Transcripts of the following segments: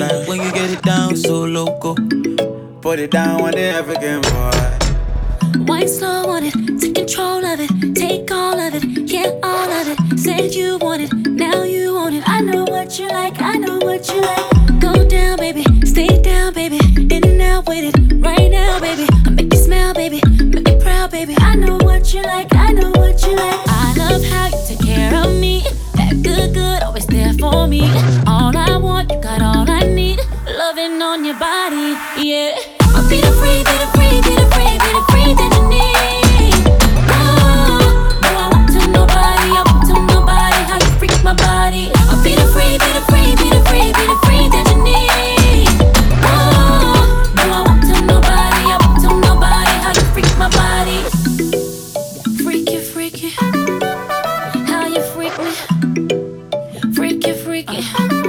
like when you get it down so loco. Put it down on the African boy. Wine slow on it, take control of it, take all of it, yeah, all of it. Said you want it, now you want it. I know what you like, I know what you like. Go down, baby, stay down, baby. In and out with it, right now, baby. I make you smile, baby, make you proud, baby. I know what you like, I know what you like. I love how you take care of me. That good, good, always there for me. All I want, you got all I need. Loving on your body, yeah. I'll be the free, be the free, be the free, be the free that you need. Oh, no, I won't tell nobody, I won't tell nobody how you freak my body. I'll be the free, be the free, be the free, be the free that you need. Oh, no, I won't tell nobody, I won't tell nobody how you freak my body. Freaky, freaky, how you freak me. Freaky, freaky,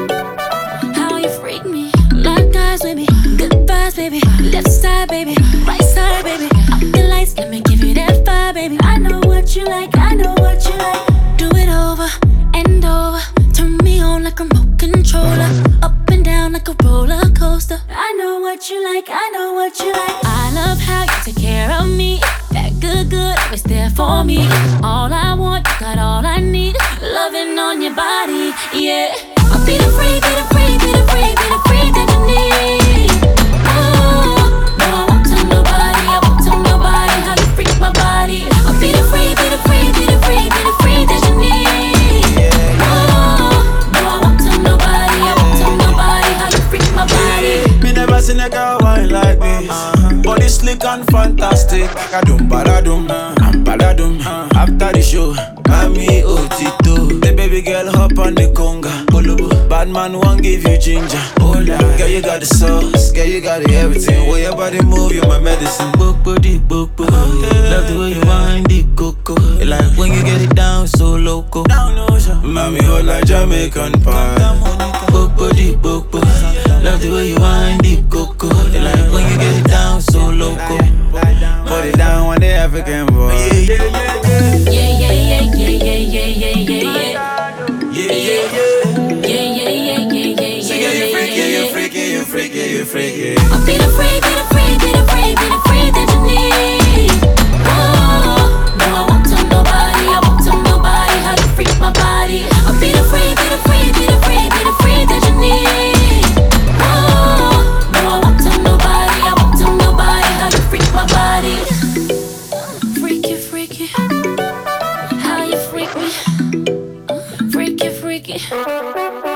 how you freak me. Like guys with me, good vibes, baby. Left side, baby, right side, baby. Up the lights, let me give you that fire, baby. I know what you like, I know what you like. Do it over and over. Turn me on like a remote controller. Up and down like a roller coaster. I know what you like, I know what you like. I love how you take care of me. That good, good, always there for me. All I want, you got all I need. Loving on your body, yeah. I'll be the free, be the free, be the free, be the free that you need. Oh, no, I won't tell nobody, I won't tell nobody how you freak my body. I'll be the free, be the free, be the free, be the free that you need. Oh, no, I won't tell nobody, I won't tell nobody how you freak my body. Me never seen a girl wine like this. Body slick and fantastic. Badum, badadum, badadum. After the show, Mami Otito. The baby girl hop on the conga. Bad man won't give you ginger. Girl, you got the sauce. Girl, you got the everything. Way your body move, you my medicine. Book, body, book, book. Love the way you wind the coco. Like when you get it down so loco. Mami hold like Jamaican pie. Book, body, book, book. Love the way you wind the coco. Like when you get it down so loco. Put it down on the African boy. Yeah, yeah, yeah, yeah, yeah, yeah, yeah, yeah, yeah. You freaky. I'll be the free, be the free, be the free, be the free that you need. Oh, no, I won't tell nobody, I won't tell nobody how you freak my body. I'll be the free, be the free, be the free, be the free that you need. Oh, no, I won't tell nobody, I won't tell nobody how you freak my body. Freaky, freaky, how you freak me. Freaky, freaky.